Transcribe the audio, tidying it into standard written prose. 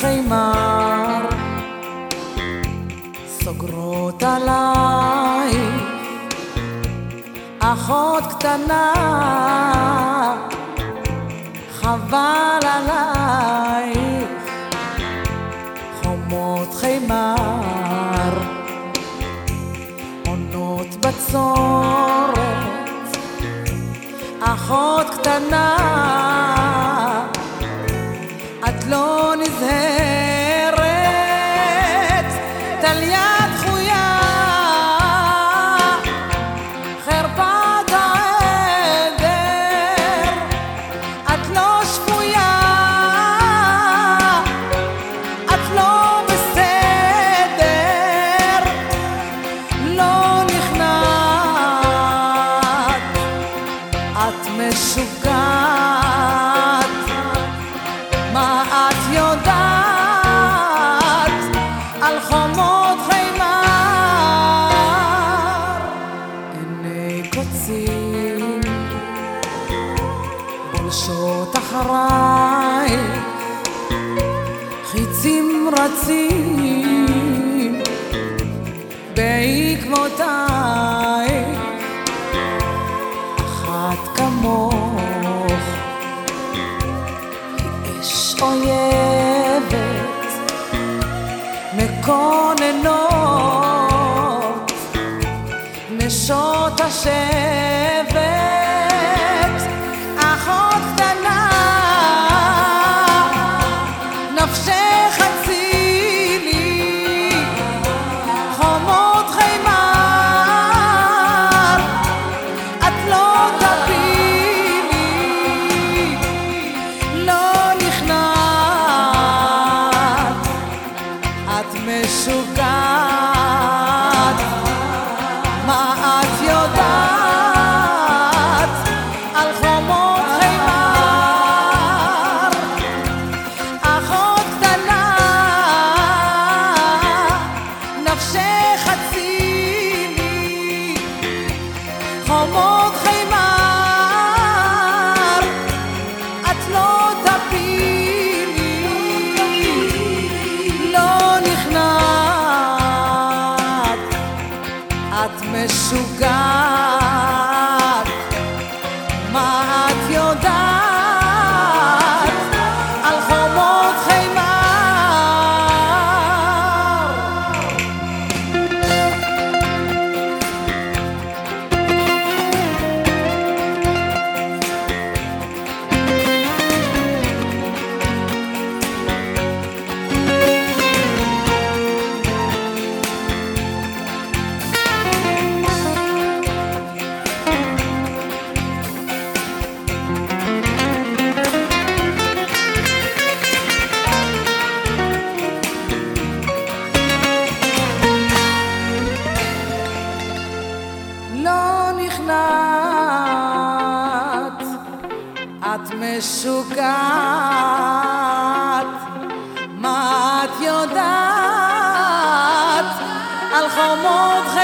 חמר סוגרות עליי, אחות קטנה חבל עליי, חומות חמר עונות בצורת, אחות קטנה את לא נזהרת, טליה דחויה חרפת העדר, את לא שפויה, את לא בסדר, לא נכנעת, את משוגעת. מה את יודעת על חומות חמר? עיני קוצים בולשות אחריי, חיצים רצים בעקבותיי, אחת כמוך אויבת מקוננות נשות השבט, אחות קטנה נפשך הצילי, חומות חמר את לא תפילי, לא נכנעת, את משוגעת. מה את יודעת על חומות חמר? אחות קטנה נפשך הצילי, חומות חמר את לא תפילי, לא נכנעת, את משוגעת. מה את יודעת על חומות חמר? לא נכנעת, את משוגעת. מה את יודעת על חומות